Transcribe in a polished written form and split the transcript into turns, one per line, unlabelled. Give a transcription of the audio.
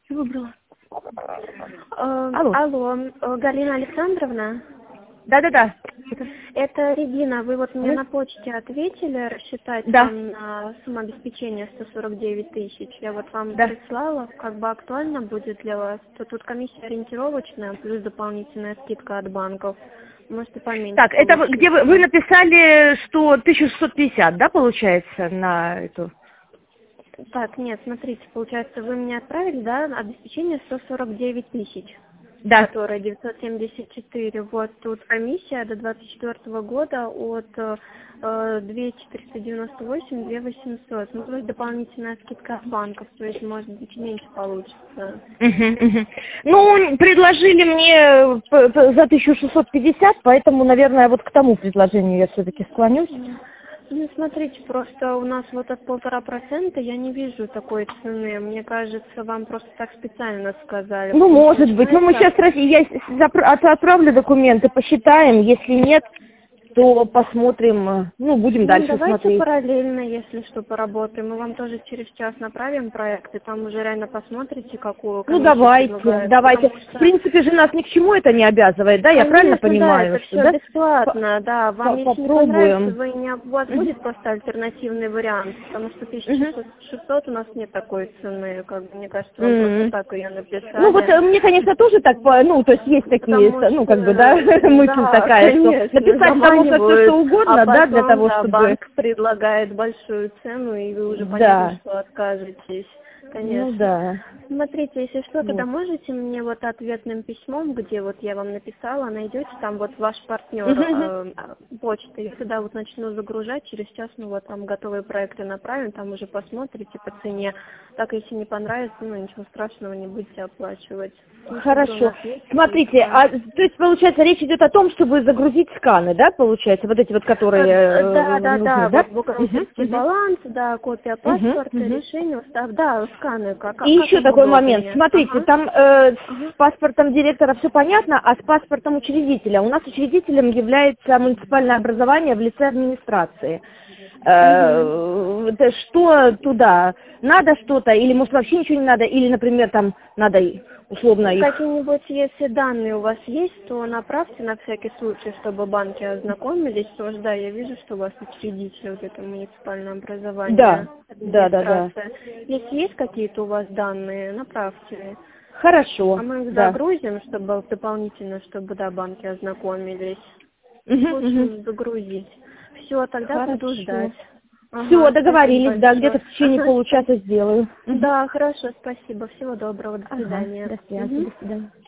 Выбрала.
Алло.
Алло, Галина Александровна?
Да-да-да.
Это Регина. Вы вот мне на почте ответили рассчитать
Да.
вам на самообеспечение 149 тысяч. Я вот вам
Да.
прислала, как бы актуально будет для вас. То тут комиссия ориентировочная, плюс дополнительная скидка от банков. Можете поменьше.
Так, это
получить.
где вы написали, что 1650, да, получается, на эту?
Так, нет, смотрите, получается, вы мне отправили, да, обеспечение 149 тысяч.
Да.
Которая 974. Вот тут комиссия до 2024 года от 2498 2800. Ну, плюс дополнительная скидка от банков, то есть, может быть, меньше получится.
Ну, предложили мне за 1650, поэтому, наверное, вот к тому предложению я все-таки склонюсь.
Ну, смотрите, просто у нас вот от 1,5% я не вижу такой цены. Мне кажется, вам просто так специально сказали.
Ну, может быть. Ну, мы сейчас я отправлю документы, посчитаем. Если нет, то посмотрим, ну, будем дальше
давайте
смотреть.
параллельно, если что, поработаем. Мы вам тоже через час направим проект, и там уже реально посмотрите, какую
Ну,
комиссию
давайте.
предлагают,
В принципе же нас ни к чему это не обязывает, да? Я правильно понимаю?
Да, это
что,
все
да?
бесплатно, да. Вам если не понравится,
Попробуем.
у вас будет просто альтернативный вариант, потому что 1600 у нас нет такой цены, как бы, мне кажется, вам просто так ее написали.
Ну, вот мне, конечно, тоже так, ну, то есть есть такие, ну, как бы, да, мысль такая,
конечно,
что написать-то можно все, что угодно, да, для того, чтобы...
банк предлагает большую цену, и вы уже понятно, что откажетесь. Конечно.
Ну, да.
Смотрите, если что, тогда можете мне вот ответным письмом, где вот я вам написала, найдете там вот ваш партнер почты. Я туда вот начну загружать, через час мы вот там готовые проекты направим, там уже посмотрите по цене. Так, если не понравится, ну ничего страшного, не будете оплачивать.
Хорошо. Смотрите, то есть, получается, речь идет о том, чтобы загрузить сканы, да, получается, вот эти вот, которые нужны, да?
Вот бухгалтерский баланс, да, копия паспорта, решение, да, сканы.
И еще такой момент. Смотрите, там с паспортом директора все понятно, а с паспортом учредителя. У нас учредителем является муниципальное образование в лице администрации. Что туда? Надо что-то? Или, может, вообще ничего не надо? Или, например, там надо условно их...
Какие-нибудь, если данные у вас есть, то направьте на всякий случай, чтобы банки ознакомились. Потому что, да, я вижу, что у вас учредитель, вот это муниципальное образование.
Да.
Если есть какие-то у вас данные, направьте.
Хорошо.
А мы их загрузим, чтобы дополнительно, чтобы, да, банки ознакомились. Лучше загрузить. Все, тогда буду ждать.
Все, договорились, да, где-то в течение получаса сделаю.
Да, хорошо, спасибо. Всего доброго, до свидания.
До связи, до свидания.